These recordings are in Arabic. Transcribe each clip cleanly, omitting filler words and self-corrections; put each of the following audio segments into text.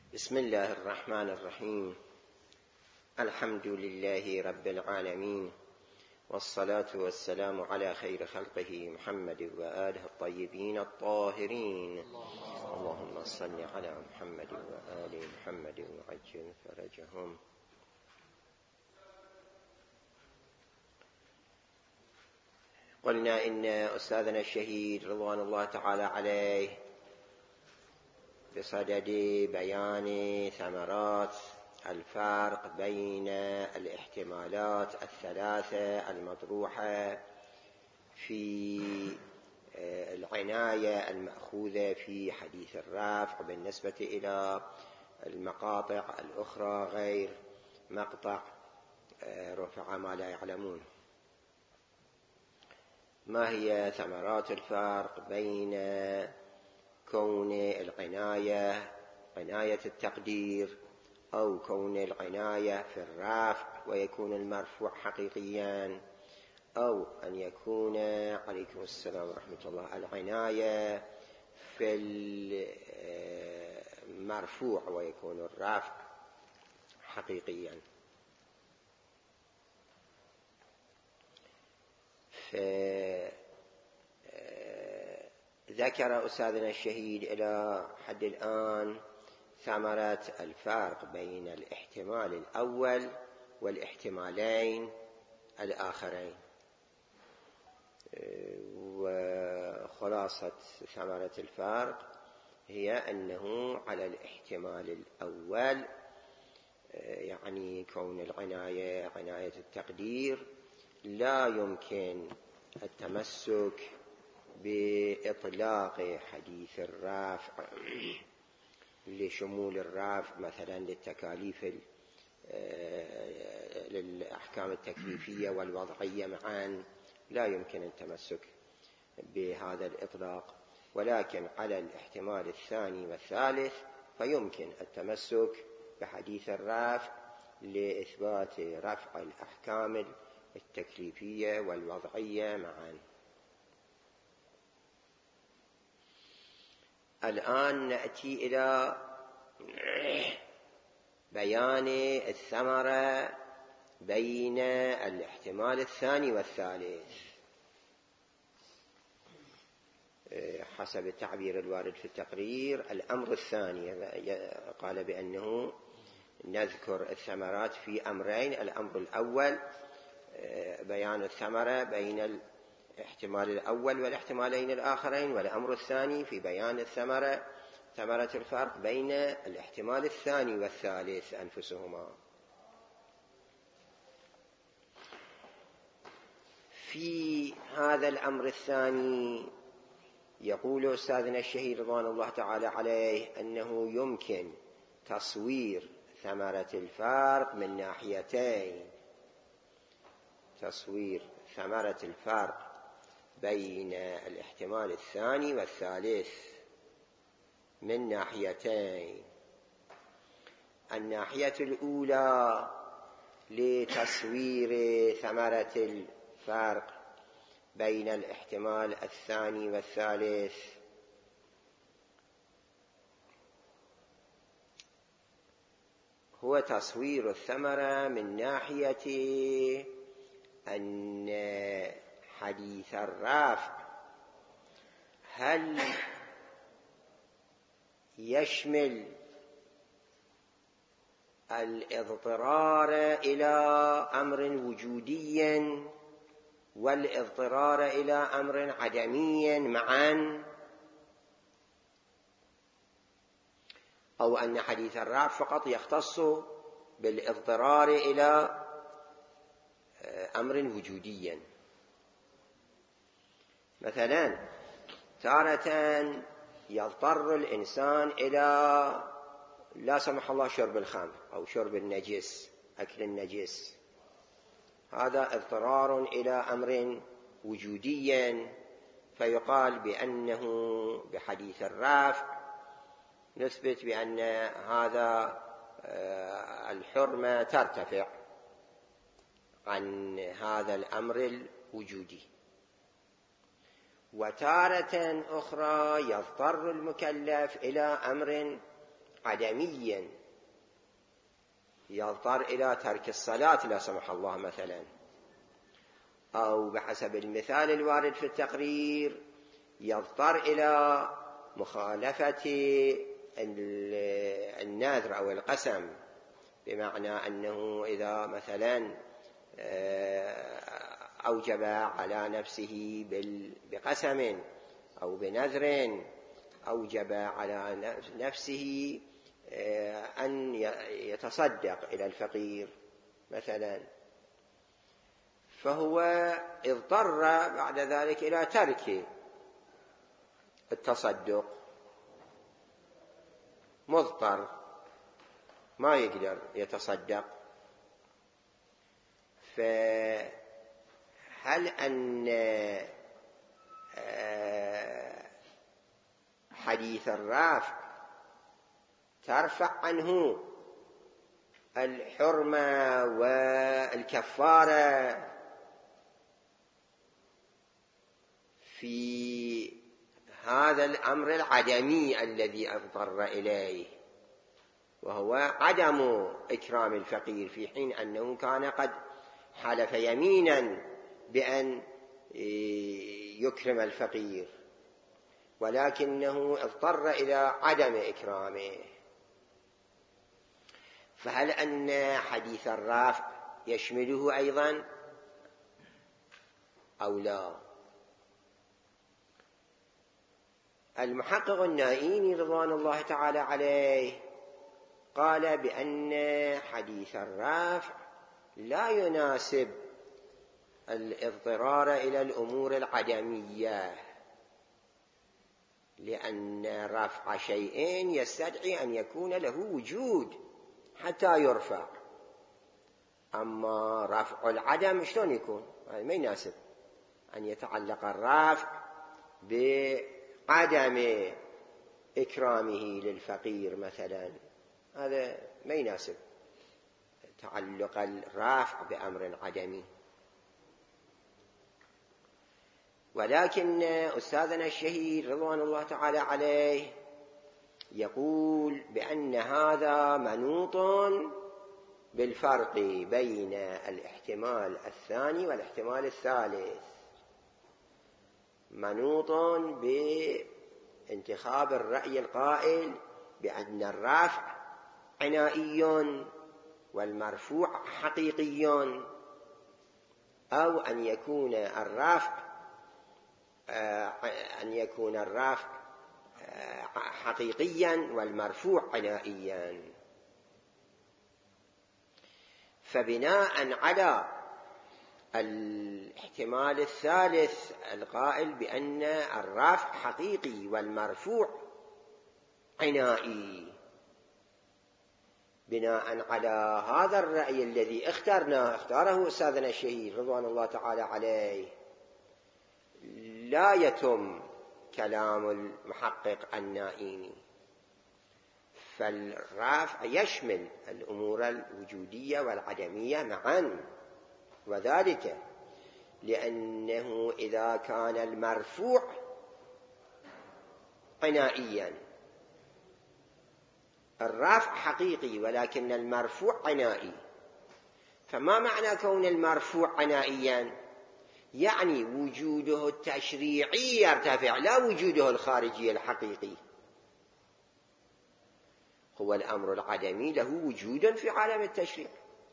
بسم الله الرحمن الرحيم. الحمد لله رب العالمين، والصلاة والسلام على خير خلقه محمد وآله الطيبين الطاهرين. اللهم صل على محمد وآل محمد وعجل فرجهم. قلنا إن أستاذنا الشهيد رضوان الله تعالى عليه بصدد بيان ثمرات الفرق بين الاحتمالات الثلاثة المطروحة في العناية المأخوذة في حديث الرفع بالنسبة إلى المقاطع الأخرى غير مقطع رفع ما لا يعلمون. ما هي ثمرات الفرق بين كون العناية عناية التقدير أو كون العناية في الرفع ويكون المرفوع حقيقيا، أو أن يكون عليكم السلام ورحمة الله العناية في المرفوع ويكون الرفع حقيقيا. ذكر أستاذنا الشهيد إلى حد الآن ثمرة الفرق بين الاحتمال الأول والاحتمالين الآخرين، وخلاصة ثمرة الفرق هي أنه على الاحتمال الأول يعني كون العناية عناية التقدير لا يمكن التمسك بإطلاق حديث الرفع لشمول الرفع مثلا للتكاليف للأحكام التكليفية والوضعية معا، لا يمكن التمسك بهذا الإطلاق، ولكن على الاحتمال الثاني والثالث فيمكن التمسك بحديث الرفع لإثبات رفع الأحكام التكليفية والوضعية معا. الآن نأتي إلى بيان الثمرة بين الاحتمال الثاني والثالث حسب التعبير الوارد في التقرير. الأمر الثاني قال بأنه نذكر الثمرات في أمرين: الأمر الأول بيان الثمرة بين الاحتمال الأول والاحتمالين الآخرين، والأمر الثاني في بيان الثمرة ثمرة الفرق بين الاحتمال الثاني والثالث أنفسهما. في هذا الأمر الثاني يقول أستاذنا الشهيد رضوان الله تعالى عليه أنه يمكن تصوير ثمرة الفرق من ناحيتين: تصوير ثمرة الفرق بين الاحتمال الثاني والثالث من ناحيتين. الناحية الأولى لتصوير ثمرة الفرق بين الاحتمال الثاني والثالث هو تصوير الثمرة من ناحية أن حديث الرفع هل يشمل الاضطرار إلى أمر وجودي والاضطرار إلى أمر عدمي معا، أو أن حديث الرفع فقط يختص بالاضطرار إلى أمر وجودي. مثلا تارة يضطر الإنسان إلى لا سمح الله شرب الخمر أو شرب النجس أكل النجس، هذا اضطرار إلى أمر وجودي، فيقال بأنه بحديث الرفع نثبت بأن هذا الحرمة ترتفع عن هذا الأمر الوجودي. وتارة أخرى يضطر المكلف إلى أمر عدميا يضطر إلى ترك الصلاة لا سمح الله مثلا، أو بحسب المثال الوارد في التقرير يضطر إلى مخالفة النذر أو القسم، بمعنى أنه إذا مثلا أوجب على نفسه بقسم أو بنذر، أوجب على نفسه أن يتصدق إلى الفقير مثلا، فهو اضطر بعد ذلك إلى ترك التصدق، مضطر ما يقدر يتصدق. فهل أن حديث الرافع ترفع عنه الحرمة والكفارة في هذا الأمر العدمي الذي اضطر إليه، وهو عدم إكرام الفقير، في حين أنه كان قد حلف يمينا بأن يكرم الفقير، ولكنه اضطر إلى عدم إكرامه؟ فهل أن حديث الرافع يشمله أيضا أو لا؟ المحقق النائيني رضوان الله تعالى عليه قال بأن حديث الرافع لا يناسب الاضطرار إلى الأمور العدمية، لأن رفع شيء يستدعي أن يكون له وجود حتى يرفع، أما رفع العدم شلون يكون؟ هذا ما يناسب أن يتعلق الرفع بعدم إكرامه للفقير مثلا، هذا ما يناسب تعلق الرافع بأمر عدمي. ولكن أستاذنا الشهير رضوان الله تعالى عليه يقول بأن هذا منوط بالفرق بين الاحتمال الثاني والاحتمال الثالث، منوط بانتخاب الرأي القائل بأن الرافع عنائي والمرفوع حقيقي، أو أن يكون الرافع حقيقيا والمرفوع عنائيا. فبناء على الاحتمال الثالث القائل بأن الرافع حقيقي والمرفوع عنائي، بناء على هذا الرأي الذي اختاره أستاذنا الشهير رضوان الله تعالى عليه، لا يتم كلام المحقق النائيني، فالرافع يشمل الأمور الوجودية والعدمية معا، وذلك لأنه إذا كان المرفوع عنائيا، الرافع حقيقي ولكن المرفوع عنائي، فما معنى كون المرفوع عنائيا؟ يعني وجوده التشريعي يرتفع، لا وجوده الخارجي الحقيقي. هو الأمر العدمي له وجود في عالم التشريع،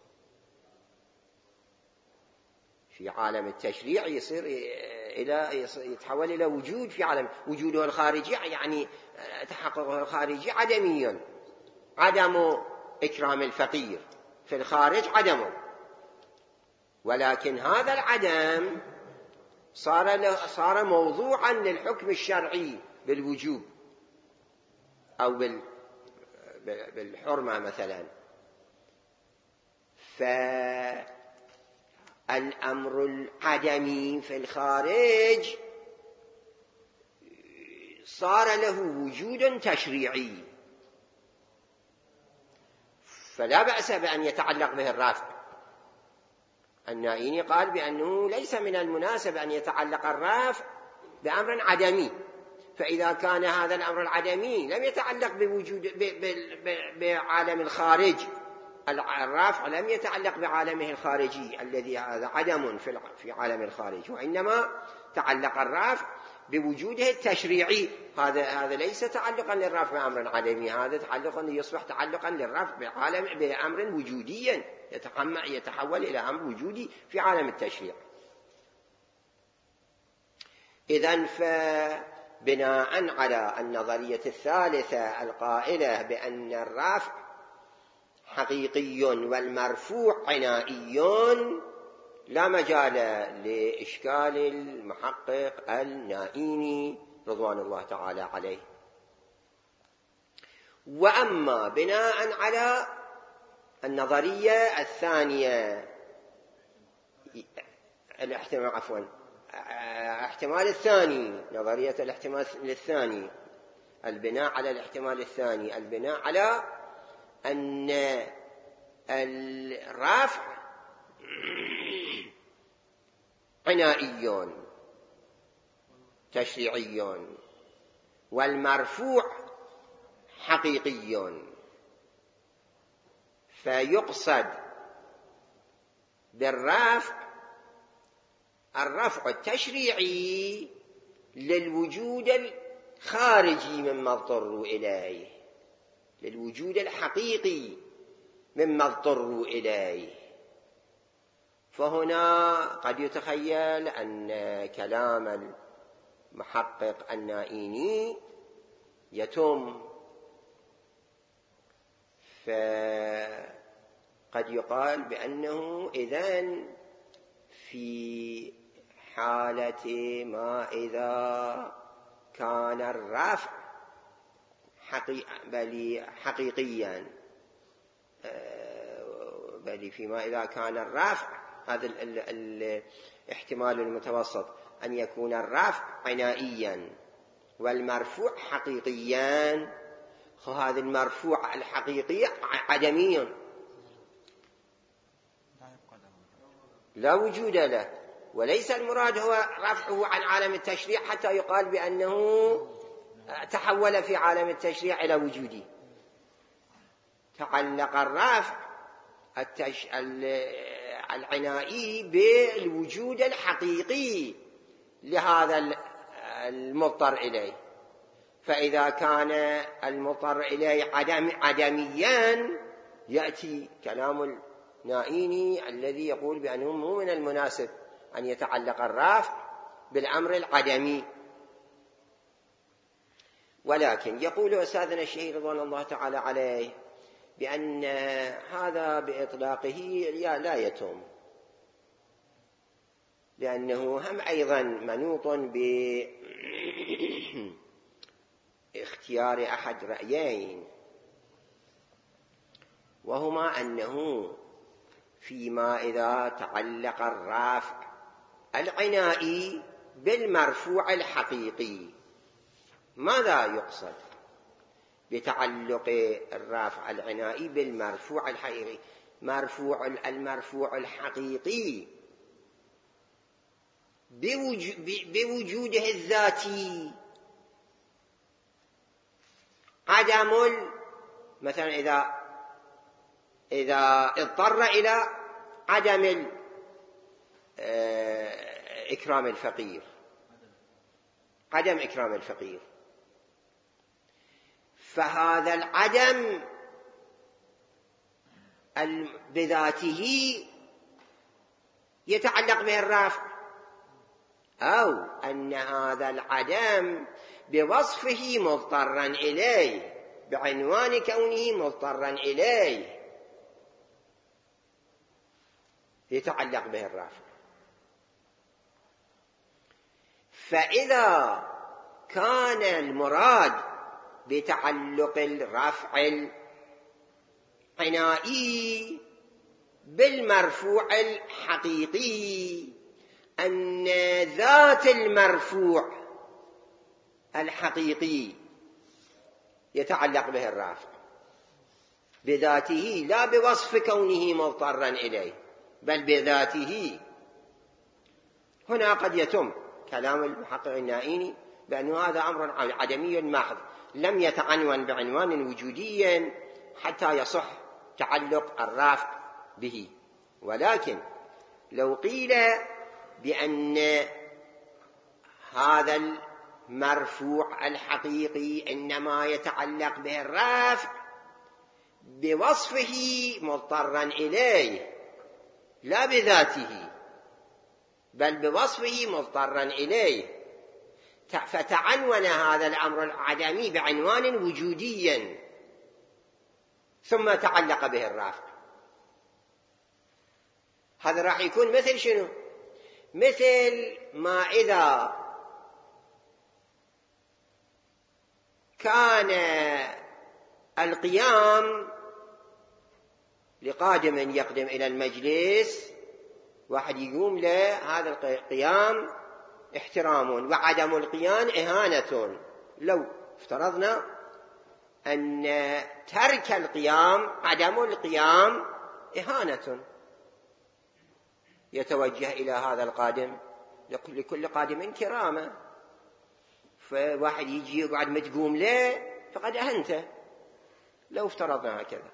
في عالم التشريع يتحول إلى وجود في عالم وجوده الخارجي، يعني تحققه الخارجي عدمي، عدم إكرام الفقير في الخارج عدمه، ولكن هذا العدم صار موضوعا للحكم الشرعي بالوجوب أو بالحرمة مثلا. فالأمر العدمي في الخارج صار له وجود تشريعي، فلا بأس بأن يتعلق به الرافع. النائيني قال بأنه ليس من المناسب أن يتعلق الرافع بأمر عدمي، فإذا كان هذا الأمر العدمي لم يتعلق بوجود بعالم الخارج، الرافع لم يتعلق بعالمه الخارجي الذي هذا عدم في عالم الخارج، وإنما تعلق الرافع بوجوده التشريعي. هذا ليس تعلقا للرافع بأمر عدمي، هذا يصبح تعلقا للرافع بأمر وجودي يتحول إلى أمر وجودي في عالم التشريع. إذن فبناء على النظرية الثالثة القائلة بأن الرافع حقيقي والمرفوع عنائي، لا مجال لإشكال المحقق النائيني رضوان الله تعالى عليه. وأما بناء على النظرية الثانية الاحتمال الثاني، نظرية الاحتمال الثاني، البناء على الاحتمال الثاني، البناء على أن الرافع عنائي تشريعي والمرفوع حقيقي، فيقصد بالرفع الرفع التشريعي للوجود الخارجي مما اضطروا إليه، للوجود الحقيقي مما اضطروا إليه. فهنا قد يتخيل أن كلام المحقق النائيني يتم، فقد يقال بأنه إذن في حالة ما إذا كان الرفع حقيقيا، بل فيما إذا كان الرفع، هذا الاحتمال المتوسط، أن يكون الرفع عنائيا والمرفوع حقيقيا، هذا المرفوع الحقيقي عدمي لا وجود له، وليس المراد هو رفعه عن عالم التشريع حتى يقال بأنه تحول في عالم التشريع إلى وجودي. تعلق الرفع العنائي بالوجود الحقيقي لهذا المضطر إليه، فإذا كان المضطر إليه عدميا يأتي كلام النائيني الذي يقول بأنه مو من المناسب أن يتعلق الرفع بالأمر العدمي. ولكن يقول أستاذنا الشهير رضوان الله تعالى عليه بأن هذا بإطلاقه لا يتم، لأنه هم أيضا منوط باختيار أحد رأيين، وهما أنه فيما إذا تعلق الرافع العنائي بالمرفوع الحقيقي. ماذا يقصد بتعلق الرافع العنائي بالمرفوع الحقيقي؟ المرفوع الحقيقي بوجوده الذاتي، عدم مثلا إذا اضطر إلى عدم إكرام الفقير، عدم إكرام الفقير، فهذا العدم بذاته يتعلق به الرافع، أو أن هذا العدم بوصفه مضطرا إليه، بعنوان كونه مضطرا إليه يتعلق به الرافع. فإذا كان المراد بتعلق الرفع العنائي بالمرفوع الحقيقي أن ذات المرفوع الحقيقي يتعلق به الرافع بذاته، لا بوصف كونه مضطرا إليه بل بذاته، هنا قد يتم كلام المحقق النائيني بأن هذا أمر عدمي محض لم يتعنون بعنوان وجودي حتى يصح تعلق الرافع به. ولكن لو قيل بأن هذا المرفوع الحقيقي إنما يتعلق به الرفع بوصفه مضطرا إليه لا بذاته، بل بوصفه مضطرا إليه، فتعنون هذا الأمر العدمي بعنوان وجودي ثم تعلق به الرافع، هذا راح يكون مثل شنو؟ مثل ما إذا كان القيام لقادم يقدم إلى المجلس، واحد يقوم له هذا القيام احترام، وعدم القيام إهانة. لو افترضنا أن ترك القيام عدم القيام إهانة، يتوجه إلى هذا القادم، لكل قادم كرامة، فواحد يجي يقعد متقوم له فقد أهنته، لو افترضنا هكذا.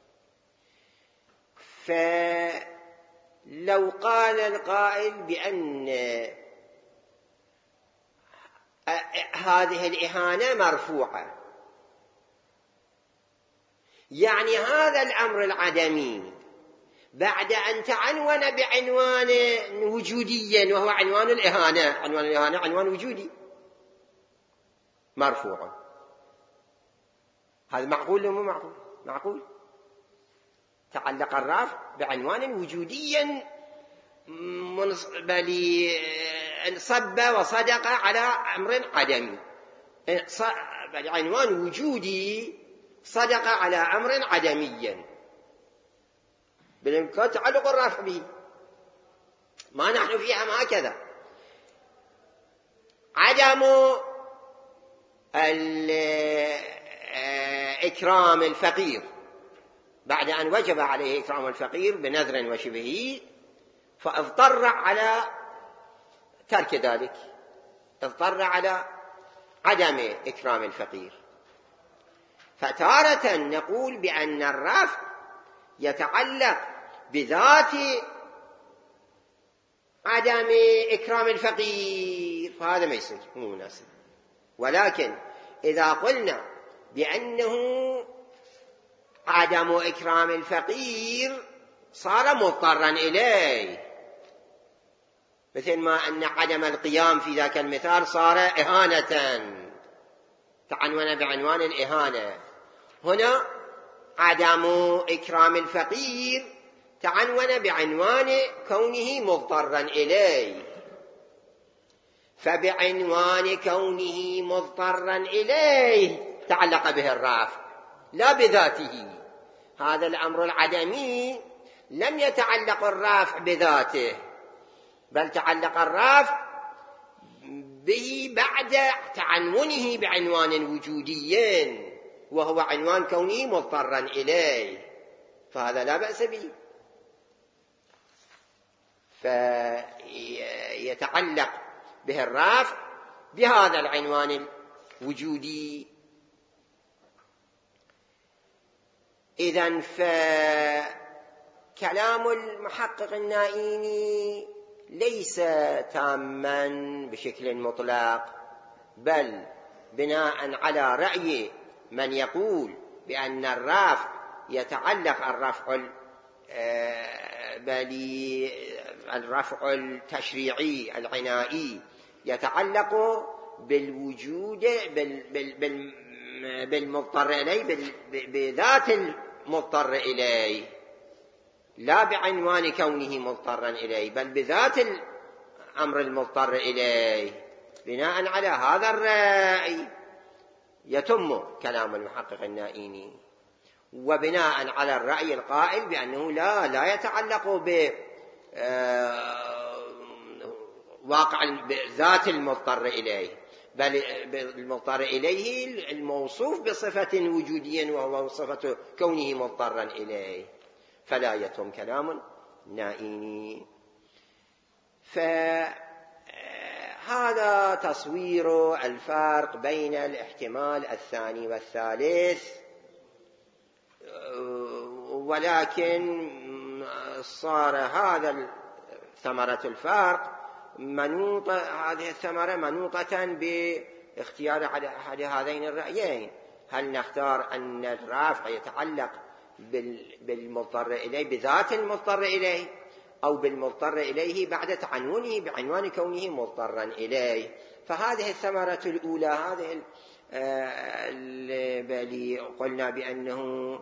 فلو قال القائل بأن هذه الإهانة مرفوعة، يعني هذا الأمر العدمي بعد أن تعنون بعنوان وجودي وهو عنوان الإهانة، عنوان الإهانة عنوان وجودي مرفوع، هذا معقول ولا مو معقول؟ معقول. تعلق الرافع بعنوان وجودي بل انصب وصدق على أمر عدمي، عنوان وجودي صدق على أمر عدمي بالإمكان تعلق الرافع به. ما نحن فيها هكذا. عدم إكرام الفقير بعد أن وجب عليه إكرام الفقير بنذر وشبهه، فاضطر على ترك ذلك، اضطر على عدم إكرام الفقير. فتارة نقول بأن الرفع يتعلق بذات عدم إكرام الفقير، فهذا ما يصير، مو مناسب. ولكن إذا قلنا بأنه عدم إكرام الفقير صار مضطرا إليه، مثل ما أن عدم القيام في ذاك المثال صار إهانة، تعنون بعنوان الإهانة. هنا عدم إكرام الفقير تعنون بعنوان كونه مضطرا إليه، فبعنوان كونه مضطرا إليه تعلق به الرافع لا بذاته. هذا الأمر العدمي لم يتعلق الرافع بذاته، بل تعلق الرافع به بعد تعنونه بعنوان وجودي وهو عنوان كونه مضطرا إليه، فهذا لا بأس به. فيتعلق به الرافع بهذا العنوان الوجودي. إذن فكلام المحقق النائيني ليس تاما بشكل مطلق، بل بناء على رأي من يقول بأن الرفع يتعلق الرفع التشريعي العنائي يتعلق بالوجود بالمضطر إليه، بذات المضطر إليه، لا بعنوان كونه مضطرا إليه، بل بذات الأمر المضطر إليه. بناء على هذا الرأي يتم كلام المحقق النائيني، وبناء على الرأي القائل بأنه لا يتعلق بواقع ذات المضطر إليه، بل المضطر إليه الموصوف بصفة وجودية وهو صفة كونه مضطرا إليه، فلا يتم كلام نائيني. فهذا هذا تصوير الفرق بين الاحتمال الثاني والثالث، ولكن صار هذا ثمرة الفرق هذه الثمرة منوطة باختيار أحد هذين الرأيين. هل نختار أن الرافع يتعلق بالمضطر إليه بذات المضطر إليه، أو بالمضطر إليه بعد تعنونه بعنوان كونه مضطرا إليه؟ فهذه الثمرة الأولى، هذه اللي قلنا بأنه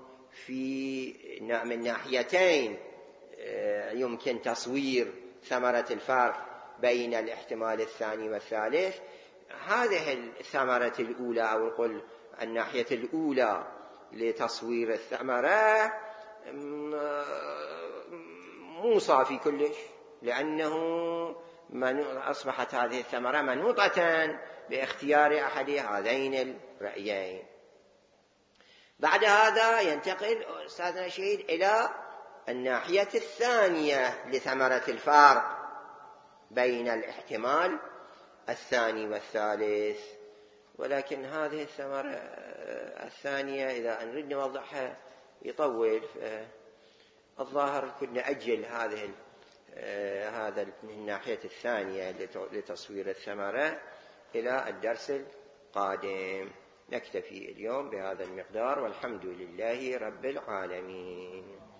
من ناحيتين يمكن تصوير ثمرة الفرق بين الاحتمال الثاني والثالث. هذه الثمرة الأولى، أو نقول الناحية الأولى لتصوير الثمرة، مو صافي كلش، لأنه أصبحت هذه الثمرة منوطة باختيار أحد هذين الرأيين. بعد هذا ينتقل أستاذنا شهيد إلى الناحية الثانية لثمرة الفرق بين الاحتمال الثاني والثالث. ولكن هذه الثمرة الثانية إذا نريد نوضحها يطول، الظاهر كنا أجل هذا الناحية الثانية لتصوير الثمرة إلى الدرس القادم. نكتفي اليوم بهذا المقدار، والحمد لله رب العالمين.